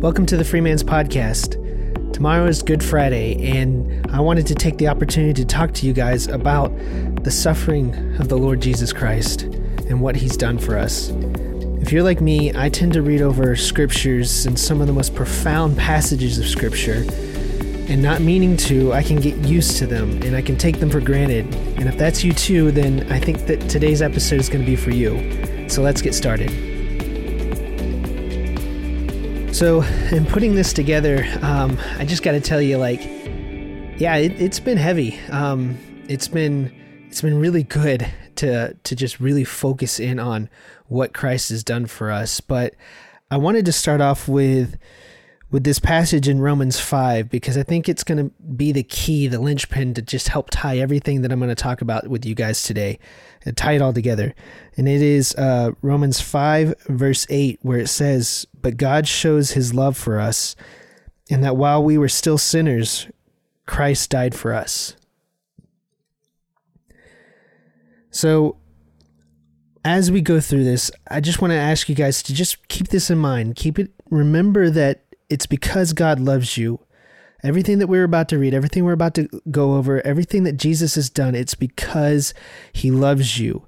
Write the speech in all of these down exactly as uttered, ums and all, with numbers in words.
Welcome to the Freeman's Podcast. Tomorrow is Good Friday, and I wanted to take the opportunity to talk to you guys about the suffering of the Lord Jesus Christ and what he's done for us. If you're like me, I tend to read over scriptures and some of the most profound passages of scripture, and not meaning to, I can get used to them and I can take them for granted. And if that's you too, then I think that today's episode is going to be for you. So let's get started. So, in putting this together, um, I just got to tell you, like, yeah, it, it's been heavy. Um, it's been it's been really good to to just really focus in on what Christ has done for us. But I wanted to start off with with this passage in Romans five, because I think it's going to be the key, the linchpin to just help tie everything that I'm going to talk about with you guys today and tie it all together. And it is uh, Romans five, verse eight, where it says, "But God shows his love for us, and that while we were still sinners, Christ died for us." So as we go through this, I just want to ask you guys to just keep this in mind. Keep it, remember that it's because God loves you. Everything that we're about to read, everything we're about to go over, everything that Jesus has done, it's because he loves you.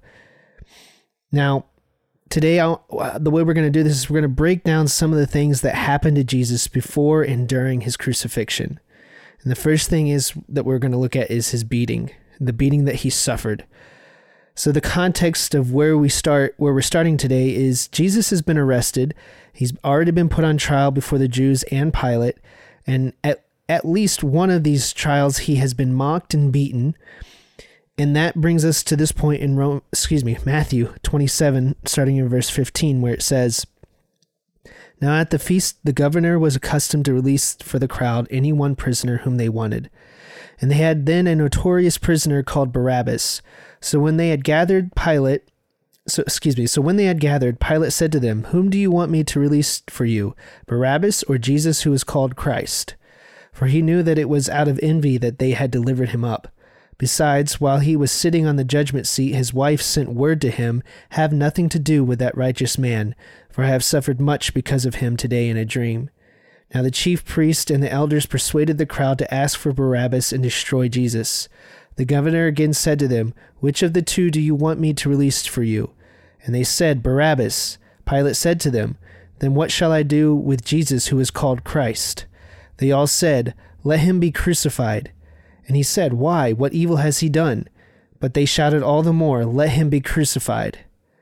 Now, today, I'll, the way we're going to do this is we're going to break down some of the things that happened to Jesus before and during his crucifixion. And the first thing is that we're going to look at is his beating, the beating that he suffered. So the context of where we start, where we're starting today is Jesus has been arrested. He's already been put on trial before the Jews and Pilate. And at, at least one of these trials, he has been mocked and beaten. And that brings us to this point in Rome, excuse me, Matthew twenty-seven, starting in verse fifteen, where it says, "Now at the feast, the governor was accustomed to release for the crowd any one prisoner whom they wanted. And they had then a notorious prisoner called Barabbas. So when they had gathered Pilate, so excuse me, so when they had gathered, Pilate said to them, 'Whom do you want me to release for you, Barabbas or Jesus who is called Christ?' For he knew that it was out of envy that they had delivered him up. Besides, while he was sitting on the judgment seat, his wife sent word to him, 'Have nothing to do with that righteous man, for I have suffered much because of him today in a dream.' Now the chief priest and the elders persuaded the crowd to ask for Barabbas and destroy Jesus. The governor again said to them, 'Which of the two do you want me to release for you?' And they said, 'Barabbas.' Pilate said to them, 'Then what shall I do with Jesus who is called Christ?' They all said, 'Let him be crucified.' And he said, 'Why? What evil has he done?' But they shouted all the more, 'Let him be crucified.'"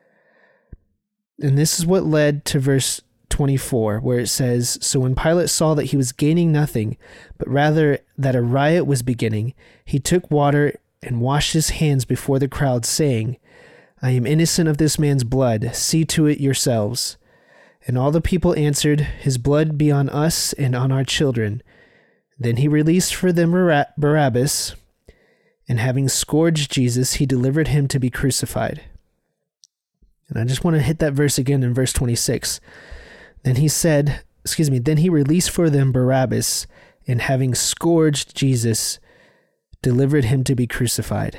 And this is what led to verse twenty-four, where it says, "So when Pilate saw that he was gaining nothing, but rather that a riot was beginning, he took water and washed his hands before the crowd, saying, 'I am innocent of this man's blood. See to it yourselves.' And all the people answered, 'His blood be on us and on our children.' Then he released for them Barabbas, and having scourged Jesus, he delivered him to be crucified." And I just want to hit that verse again in verse twenty-six. Then he said, excuse me, then he released for them Barabbas, and having scourged Jesus, delivered him to be crucified.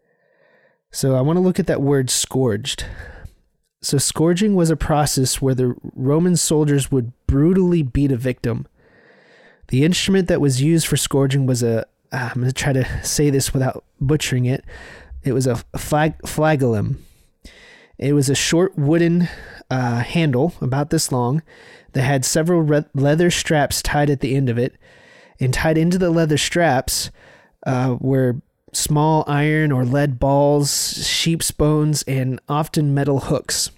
So I want to look at that word scourged. So scourging was a process where the Roman soldiers would brutally beat a victim. The instrument that was used for scourging was a, ah, I'm going to try to say this without butchering it. It was a flag, flagellum. It was a short wooden uh, handle about this long that had several re- leather straps tied at the end of it. And tied into the leather straps uh, were small iron or lead balls, sheep's bones, and often metal hooks.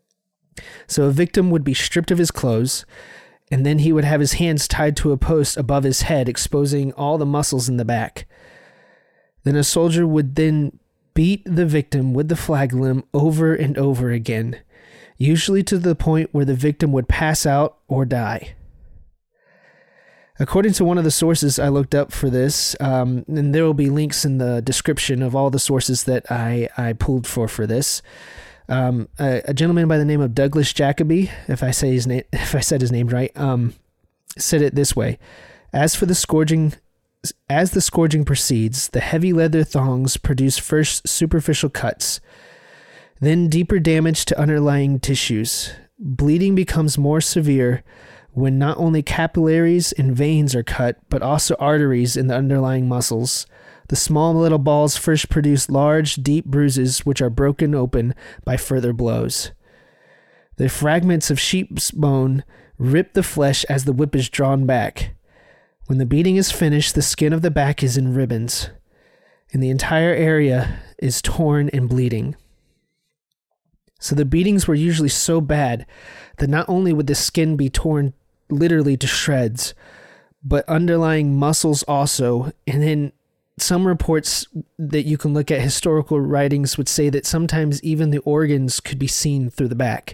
So a victim would be stripped of his clothes, and then he would have his hands tied to a post above his head, exposing all the muscles in the back. Then a soldier would then beat the victim with the flagellum over and over again, usually to the point where the victim would pass out or die. According to one of the sources I looked up for this, um, and there will be links in the description of all the sources that I, I pulled for for this, um, a, a gentleman by the name of Douglas Jacoby, if I say his name, if I said his name right, um, said it this way: "As for the scourging, as the scourging proceeds, the heavy leather thongs produce first superficial cuts, then deeper damage to underlying tissues. Bleeding becomes more severe when not only capillaries and veins are cut, but also arteries in the underlying muscles. The small little balls first produce large, deep bruises, which are broken open by further blows. The fragments of sheep's bone rip the flesh as the whip is drawn back. When the beating is finished, the skin of the back is in ribbons, and the entire area is torn and bleeding. So the beatings were usually so bad that not only would the skin be torn literally to shreds, but underlying muscles also. And then some reports that you can look at, historical writings, would say that sometimes even the organs could be seen through the back.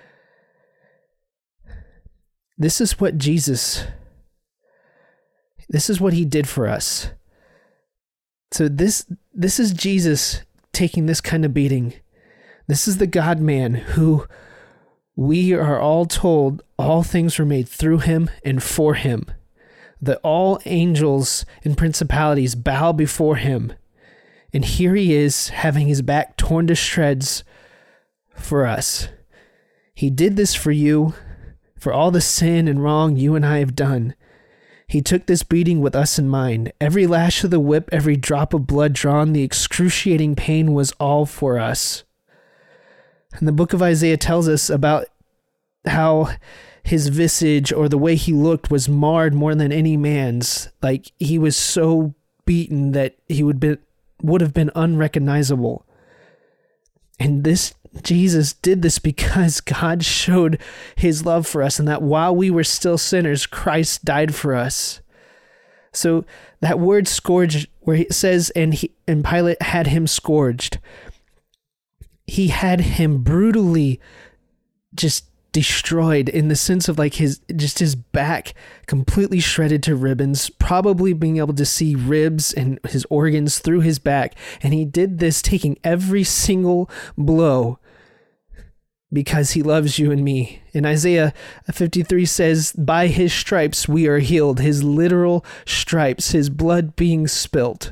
This is what Jesus, this is what he did for us. So this, this is Jesus taking this kind of beating. This is the God-man who we are all told all things were made through him and for him, that all angels and principalities bow before him. And here he is having his back torn to shreds for us. He did this for you, for all the sin and wrong you and I have done. He took this beating with us in mind. Every lash of the whip, every drop of blood drawn, the excruciating pain was all for us. And the book of Isaiah tells us about how his visage, or the way he looked, was marred more than any man's. Like, he was so beaten that he would be, would have been unrecognizable. And this Jesus did this because God showed his love for us, and that while we were still sinners, Christ died for us. So that word scourged, where it says, and he and Pilate had him scourged, he had him brutally just destroyed, in the sense of like his, just his back completely shredded to ribbons, probably being able to see ribs and his organs through his back. And he did this taking every single blow because he loves you and me. And Isaiah fifty-three says, by his stripes we are healed. His literal stripes, his blood being spilt.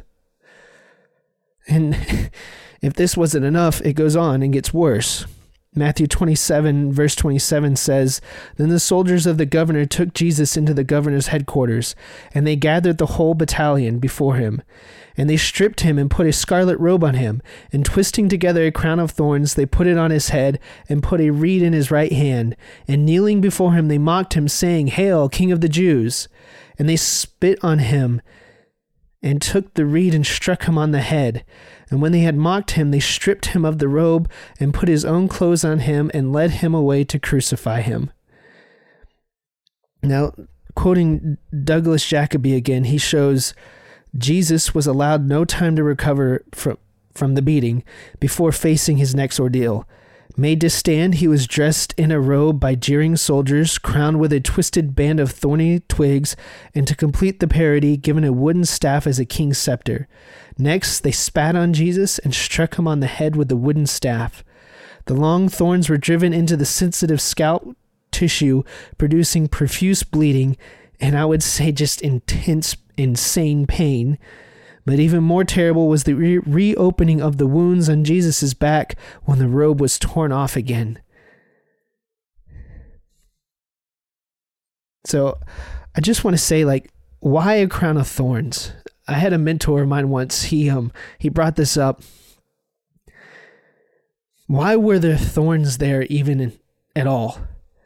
And if this wasn't enough, it goes on and gets worse. Matthew twenty-seven, verse twenty-seven says, then the soldiers of the governor took Jesus into the governor's headquarters, and they gathered the whole battalion before him. And they stripped him and put a scarlet robe on him, and twisting together a crown of thorns, they put it on his head, and put a reed in his right hand. And kneeling before him, they mocked him, saying, Hail, King of the Jews! And they spit on him, and took the reed and struck him on the head. And when they had mocked him, they stripped him of the robe, and put his own clothes on him, and led him away to crucify him. Now, quoting Douglas Jacoby again, he shows Jesus was allowed no time to recover from, from the beating before facing his next ordeal. Made to stand, he was dressed in a robe by jeering soldiers, crowned with a twisted band of thorny twigs, and to complete the parody, given a wooden staff as a king's scepter. Next, they spat on Jesus and struck him on the head with the wooden staff. The long thorns were driven into the sensitive scalp tissue, producing profuse bleeding, and I would say just intense, insane pain. But even more terrible was the re- reopening of the wounds on Jesus' back when the robe was torn off again. So I just want to say, like, why a crown of thorns? I had a mentor of mine once. He um he brought this up. Why were there thorns there even in, at all?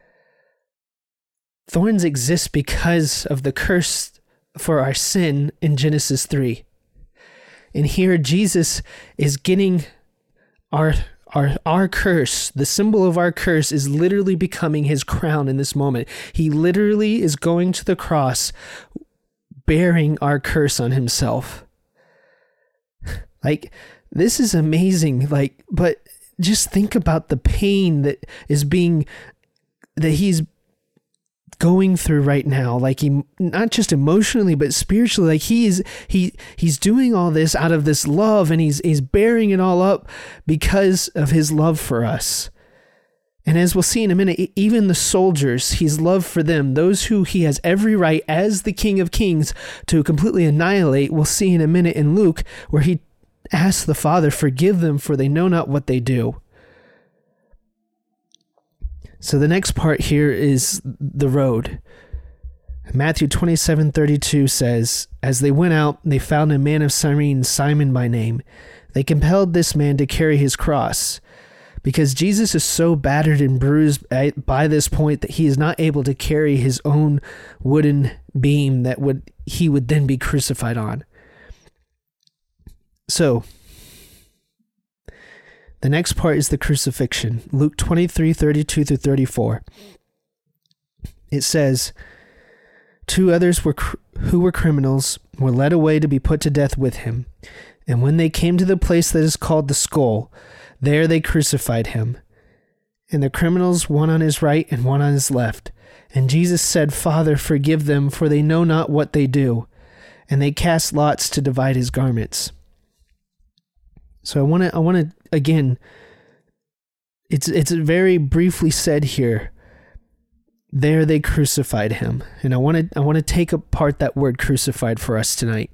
Thorns exist because of the curse for our sin in Genesis three. And here Jesus is getting our our our curse. The symbol of our curse is literally becoming his crown in this moment. He literally is going to the cross bearing our curse on himself. Like, this is amazing. Like, but just think about the pain that is being, that he's going through right now. Like, he, not just emotionally, but spiritually. Like, he's, he, he's doing all this out of this love, and he's, he's bearing it all up because of his love for us. And as we'll see in a minute, even the soldiers, his love for them, those who he has every right as the King of Kings to completely annihilate, we'll see in a minute in Luke, where he asks the Father, forgive them, for they know not what they do. So the next part here is the road. Matthew twenty-seven thirty-two says, "As they went out, they found a man of Cyrene, Simon by name. They compelled this man to carry his cross." Because Jesus is so battered and bruised by this point that he is not able to carry his own wooden beam that would he would then be crucified on. So, the next part is the crucifixion. Luke twenty-three thirty-two through thirty-four. It says, "Two others were cr- who were criminals were led away to be put to death with him. And when they came to the place that is called the Skull, there they crucified him, and the criminals, one on his right and one on his left. And Jesus said, 'Father, forgive them, for they know not what they do.' And they cast lots to divide his garments." So I want to, I want to again. It's it's very briefly said here. There they crucified him, and I want to I want to take apart that word "crucified" for us tonight.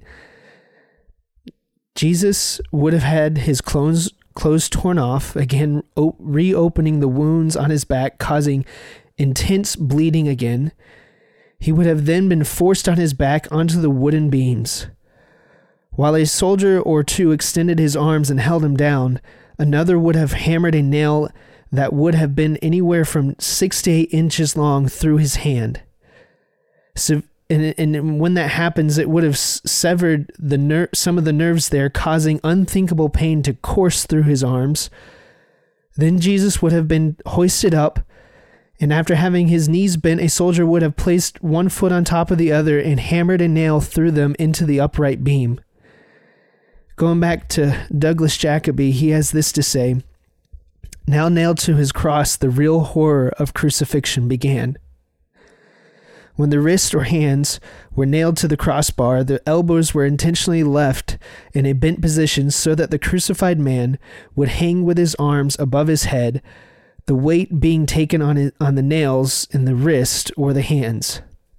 Jesus would have had his clothes. Clothes torn off, again o- reopening the wounds on his back, causing intense bleeding again. He would have then been forced on his back onto the wooden beams. While a soldier or two extended his arms and held him down, another would have hammered a nail that would have been anywhere from six to eight inches long through his hand. So, and, and when that happens, it would have severed the ner- some of the nerves there, causing unthinkable pain to course through his arms. Then Jesus would have been hoisted up, and after having his knees bent, a soldier would have placed one foot on top of the other and hammered a nail through them into the upright beam. Going back to Douglas Jacoby, he has this to say: "Now nailed to his cross, the real horror of crucifixion began. When the wrists or hands were nailed to the crossbar, the elbows were intentionally left in a bent position so that the crucified man would hang with his arms above his head, the weight being taken on it, on the nails in the wrist or the hands.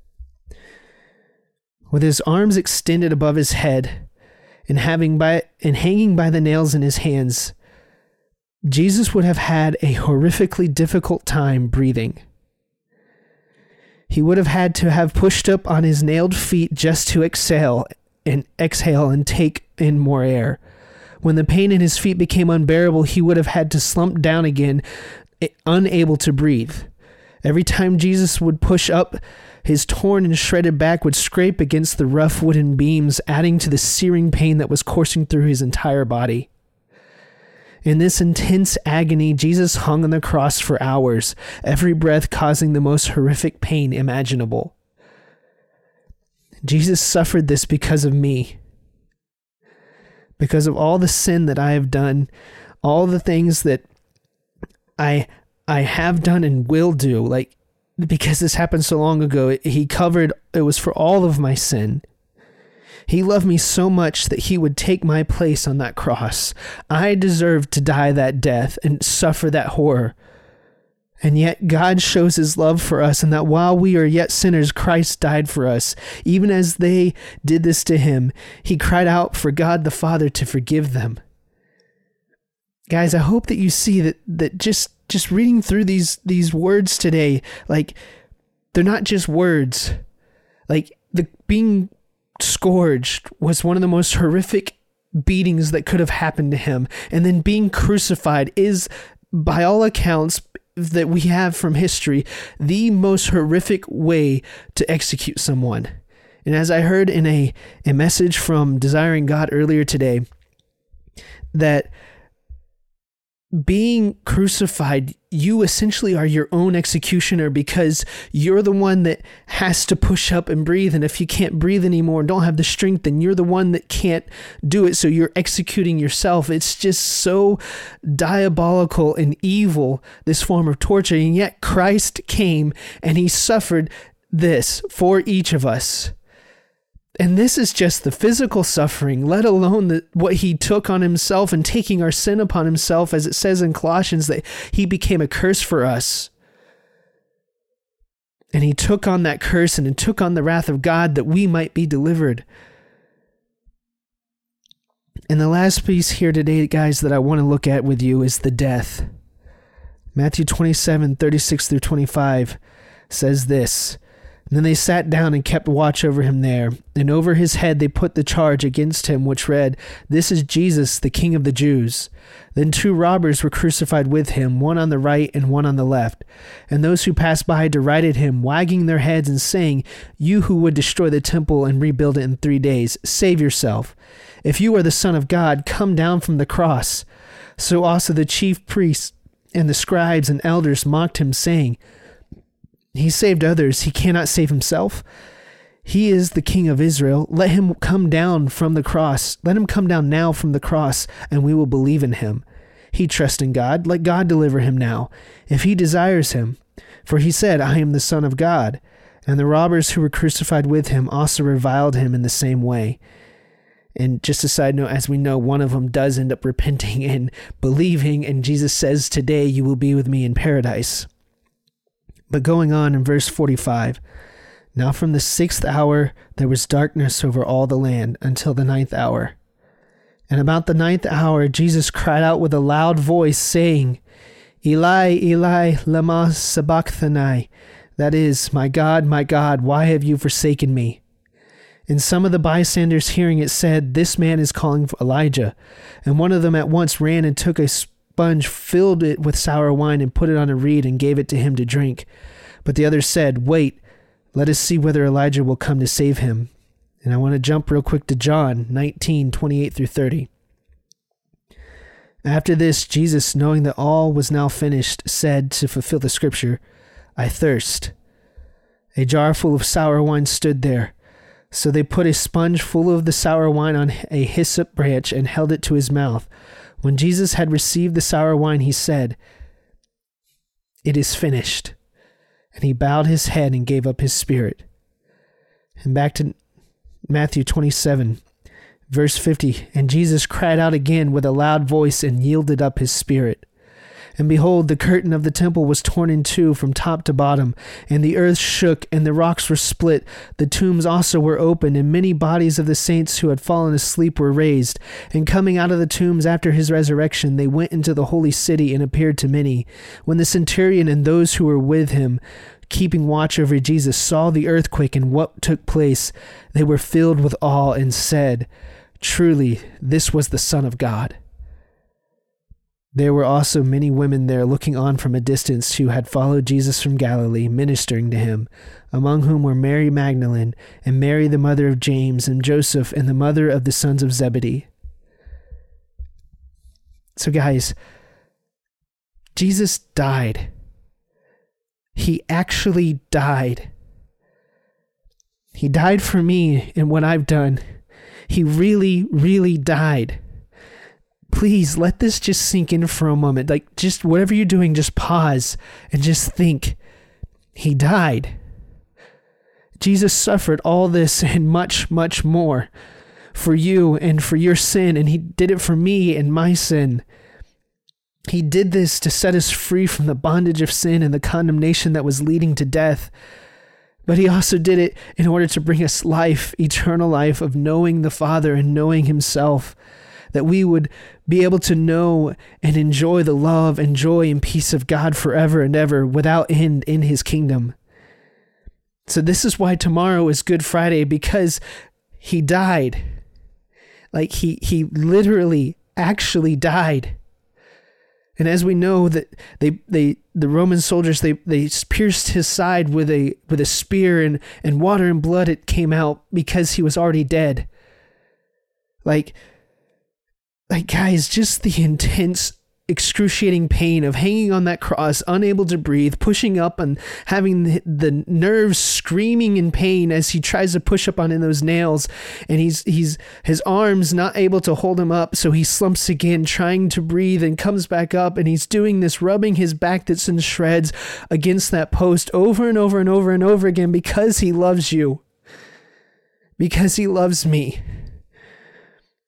With his arms extended above his head and having by and hanging by the nails in his hands, Jesus would have had a horrifically difficult time breathing. He would have had to have pushed up on his nailed feet just to exhale and exhale and take in more air. When the pain in his feet became unbearable, he would have had to slump down again, unable to breathe. Every time Jesus would push up, his torn and shredded back would scrape against the rough wooden beams, adding to the searing pain that was coursing through his entire body. In this intense agony, Jesus hung on the cross for hours, every breath causing the most horrific pain imaginable. Jesus suffered this because of me, because of all the sin that I have done, all the things that I I have done and will do. Like, because this happened so long ago, he covered, it was for all of my sin. He loved me so much that he would take my place on that cross. I deserved to die that death and suffer that horror. And yet God shows his love for us, and that while we are yet sinners, Christ died for us. Even as they did this to him, he cried out for God the Father to forgive them. Guys, I hope that you see that that just just reading through these these words today, like, they're not just words. Like, the being scourged was one of the most horrific beatings that could have happened to him. And then being crucified is, by all accounts that we have from history, the most horrific way to execute someone. And as I heard in a, a message from Desiring God earlier today, that being crucified, you essentially are your own executioner, because you're the one that has to push up and breathe. And if you can't breathe anymore and don't have the strength, then you're the one that can't do it. So you're executing yourself. It's just so diabolical and evil, this form of torture. And yet Christ came and he suffered this for each of us. And this is just the physical suffering, let alone the, what he took on himself and taking our sin upon himself, as it says in Colossians that he became a curse for us. And he took on that curse and took on the wrath of God that we might be delivered. And the last piece here today, guys, that I want to look at with you is the death. Matthew twenty-seven, thirty-six through twenty-five says this. And then they sat down and kept watch over him there. And over his head they put the charge against him, which read, "This is Jesus, the King of the Jews." Then two robbers were crucified with him, one on the right and one on the left. And those who passed by derided him, wagging their heads and saying, "You who would destroy the temple and rebuild it in three days, save yourself. If you are the Son of God, come down from the cross." So also the chief priests and the scribes and elders mocked him, saying, "He saved others, he cannot save himself. He is the King of Israel. Let him come down from the cross. Let him come down now from the cross, and we will believe in him. He trusts in God. Let God deliver him now, if he desires him. For he said, 'I am the Son of God.'" And the robbers who were crucified with him also reviled him in the same way. And just a side note, as we know, one of them does end up repenting and believing, and Jesus says, "Today you will be with me in paradise." But going on in verse forty-five, "Now from the sixth hour there was darkness over all the land until the ninth hour. And about the ninth hour Jesus cried out with a loud voice, saying, 'Eli, Eli, lama sabachthani,' that is, 'My God, my God, why have you forsaken me?' And some of the bystanders hearing it said, 'This man is calling for Elijah.' And one of them at once ran and took a sponge, filled it with sour wine, and put it on a reed and gave it to him to drink. But the others said, 'Wait, let us see whether Elijah will come to save him.'" And I want to jump real quick to John nineteen, twenty-eight through thirty. "After this, Jesus, knowing that all was now finished, said, to fulfill the scripture, 'I thirst.' A jar full of sour wine stood there. So they put a sponge full of the sour wine on a hyssop branch and held it to his mouth. When Jesus had received the sour wine, he said, 'It is finished.' And he bowed his head and gave up his spirit." And back to Matthew twenty-seven, verse fifty. "And Jesus cried out again with a loud voice and yielded up his spirit. And behold, the curtain of the temple was torn in two from top to bottom, and the earth shook, and the rocks were split. The tombs also were opened, and many bodies of the saints who had fallen asleep were raised. And coming out of the tombs after his resurrection, they went into the holy city and appeared to many. When the centurion and those who were with him, keeping watch over Jesus, saw the earthquake and what took place, they were filled with awe and said, 'Truly, this was the Son of God.' There were also many women there looking on from a distance who had followed Jesus from Galilee, ministering to him, among whom were Mary Magdalene, and Mary the mother of James, and Joseph, and the mother of the sons of Zebedee." So guys, Jesus died. He actually died. He died for me and what I've done. He really, really died. Please let this just sink in for a moment. Like, just whatever you're doing, just pause and just think. He died. Jesus suffered all this and much, much more for you and for your sin, and he did it for me and my sin. He did this to set us free from the bondage of sin and the condemnation that was leading to death. But he also did it in order to bring us life, eternal life of knowing the Father and knowing himself, that we would be able to know and enjoy the love and joy and peace of God forever and ever without end in his kingdom. So this is why tomorrow is Good Friday, because he died. Like he, he literally actually died. And as we know that they, they, the Roman soldiers, they, they pierced his side with a, with a spear, and, and water and blood, it came out because he was already dead. Like, Like, guys, just the intense, excruciating pain of hanging on that cross, unable to breathe, pushing up and having the, the nerves screaming in pain as he tries to push up on in those nails. And he's, he's, his arms not able to hold him up. So he slumps again, trying to breathe, and comes back up. And he's doing this, rubbing his back that's in shreds against that post over and over and over and over again, because he loves you, because he loves me.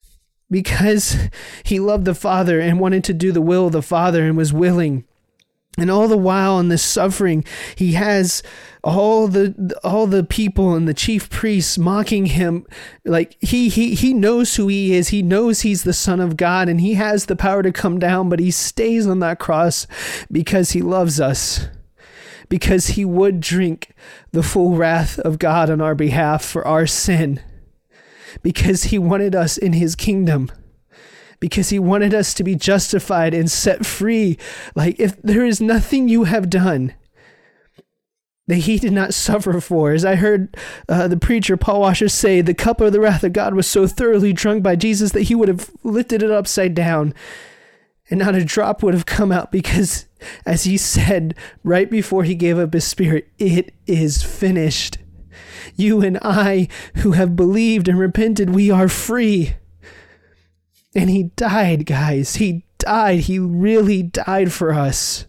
Because he loved the Father and wanted to do the will of the Father and was willing And all the while in this suffering, he has all the all the people and the chief priests mocking him. Like he he he knows who he is. He knows he's the Son of God, and he has the power to come down, but he stays on that cross because he loves us. Because he would drink the full wrath of God on our behalf for our sin. Because he wanted us in his kingdom. Because he wanted us to be justified and set free. Like, if there is nothing you have done that he did not suffer for. As I heard uh, the preacher Paul Washer say, the cup of the wrath of God was so thoroughly drunk by Jesus that he would have lifted it upside down and not a drop would have come out, because as he said right before he gave up his spirit, it is finished. You and I who have believed and repented, we are free. And he died, guys. He died. He really died for us.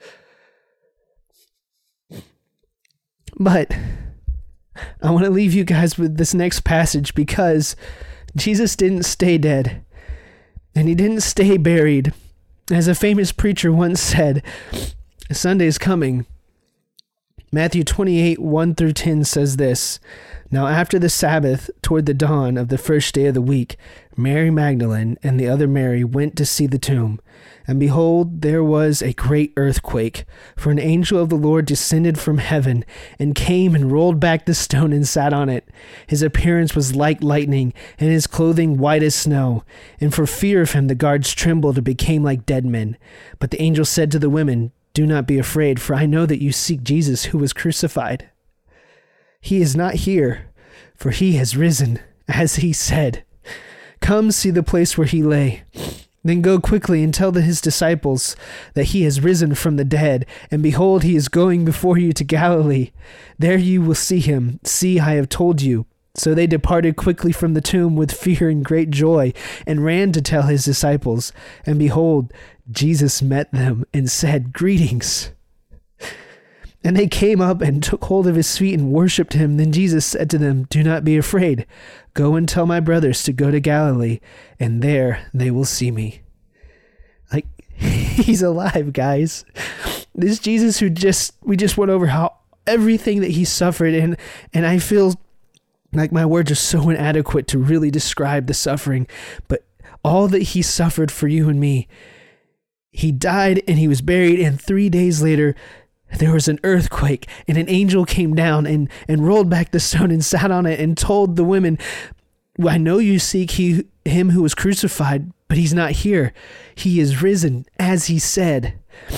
But I want to leave you guys with this next passage, because Jesus didn't stay dead. And he didn't stay buried. As a famous preacher once said, Sunday's coming. Matthew twenty-eight, one through ten says this. Now after the Sabbath, toward the dawn of the first day of the week, Mary Magdalene and the other Mary went to see the tomb. And behold, there was a great earthquake, for an angel of the Lord descended from heaven, and came and rolled back the stone and sat on it. His appearance was like lightning, and his clothing white as snow. And for fear of him the guards trembled and became like dead men. But the angel said to the women, Do not be afraid, for I know that you seek Jesus who was crucified. He is not here, for he has risen, as he said. Come see the place where he lay. Then go quickly and tell his disciples that he has risen from the dead, and behold, he is going before you to Galilee. There you will see him. See, I have told you. So they departed quickly from the tomb with fear and great joy, and ran to tell his disciples. And behold, Jesus met them and said, Greetings. And they came up and took hold of his feet and worshipped him. Then Jesus said to them, Do not be afraid. Go and tell my brothers to go to Galilee, and there they will see me. Like, he's alive, guys. This Jesus who just, we just went over how everything that he suffered, and, and I feel like my words are so inadequate to really describe the suffering, but all that he suffered for you and me. He died and he was buried, and three days later, there was an earthquake, and an angel came down and, and rolled back the stone and sat on it and told the women, well, I know you seek he, him who was crucified, but he's not here. He is risen, as he said.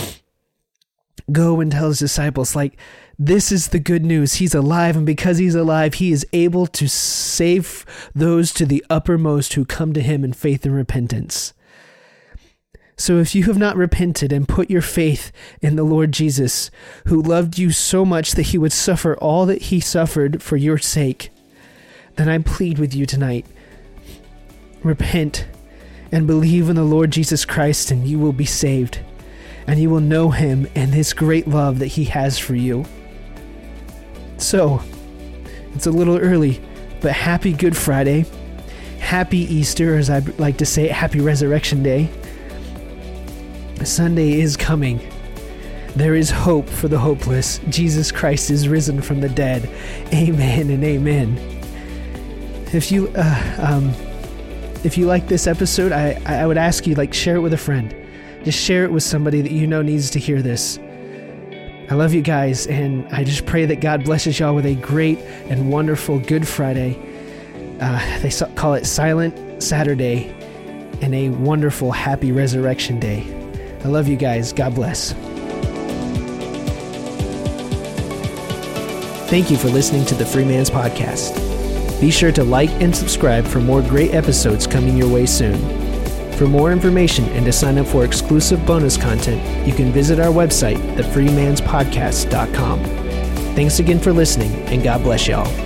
Go and tell his disciples, like, this is the good news. He's alive, and because he's alive, he is able to save those to the uppermost who come to him in faith and repentance. So if you have not repented and put your faith in the Lord Jesus, who loved you so much that he would suffer all that he suffered for your sake, then I plead with you tonight, repent and believe in the Lord Jesus Christ, and you will be saved, and you will know him and his great love that he has for you. So, it's a little early, but happy Good Friday, happy Easter, as I like to say, happy Resurrection Day. Sunday is coming. There is hope for the hopeless. Jesus Christ is risen from the dead. Amen and amen. If you uh, um, if you like this episode, I, I would ask you, like, share it with a friend. Just share it with somebody that you know needs to hear this. I love you guys, and I just pray that God blesses y'all with a great and wonderful Good Friday. Uh, they call it Silent Saturday, and a wonderful, happy Resurrection Day. I love you guys. God bless. Thank you for listening to the Free Man's Podcast. Be sure to like and subscribe for more great episodes coming your way soon. For more information and to sign up for exclusive bonus content, you can visit our website, the free mans podcast dot com. Thanks again for listening, and God bless y'all.